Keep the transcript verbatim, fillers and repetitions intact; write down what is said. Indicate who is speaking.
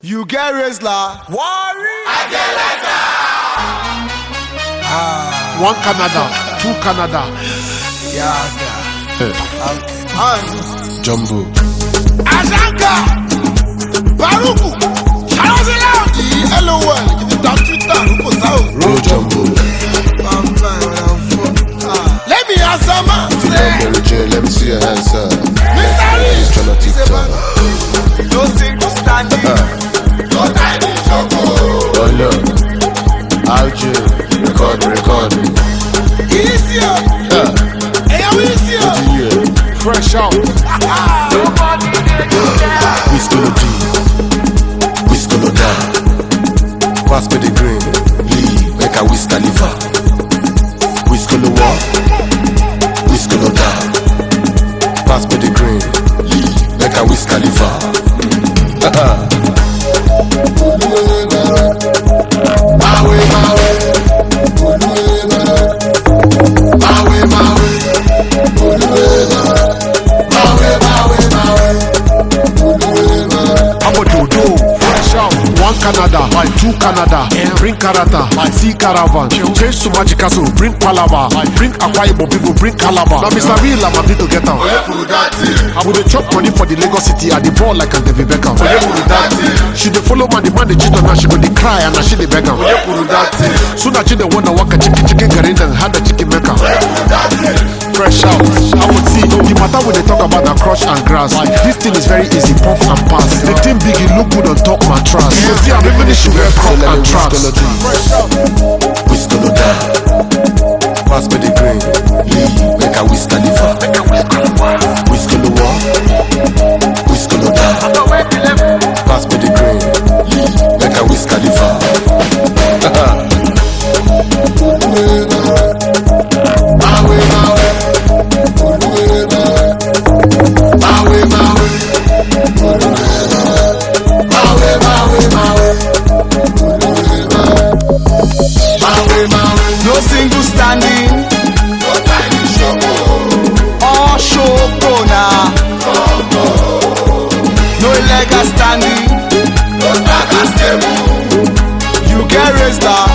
Speaker 1: You get Rizla.
Speaker 2: Worry.
Speaker 1: I get letter.
Speaker 3: Ah. One Canada, two Canada.
Speaker 1: Yeah,
Speaker 3: Hey.
Speaker 1: yeah.
Speaker 3: Jumbo.
Speaker 1: Azanka. Baruku. Charozela. L O L. Dans Twitter. Rupo Sao.
Speaker 3: Roll Jumbo.
Speaker 1: Let me answer, man.
Speaker 3: Mary J, let me see your hands up.
Speaker 1: Mister Rich.
Speaker 3: Tryna TikTok.
Speaker 1: No single standing. No tiny choco.
Speaker 3: Oh no. R J, record, record.
Speaker 1: Easy.
Speaker 3: Yeah.
Speaker 1: Hey, how easy?
Speaker 3: Yeah. Fresh out. Whiskolo G. Whiskolo down. Pass me the green. Leave. Make a whisk Khalifa. Whiskolo walk. Whiskolo down. Pass me the green. Leave. Make a whisk Khalifa. My way, my way. My way, my way. My way, my way, my way. I'm a dodo, fresh out. One Canada, two Canada. Bring Karata, see Caravan. Change to Magic Castle, bring Palava. Bring Akwa Ibom people, bring Calabar. Now Mister Real, I'm a to get out. I would chop money for the Lagos City at the ball like a David Beckham. She dey follow man, the man they cheat on her, she go dey cry and she dey beg am. Soon as she dey wanna walk a chicken, chicken garden and had a chicken maker. Fresh out, I would see the matter when they talk about the crush and grass. This thing is very easy, puff and pass. The thing big, it look good on top mattress. You see, I'm even issue where crop and traps. Whiskolo down, pass me the green. Leave, make a whisk Khalifa. Whiskolo walk, whiskolo down. Pass me the green. Leave, make a whisk Khalifa. My way, my way. My way, my way. My way, my way, my way. My way, my way.
Speaker 1: No single standing.
Speaker 3: No tiny show.
Speaker 1: All show now. No illegal standing.
Speaker 3: No back and stable.
Speaker 1: You get Rizla.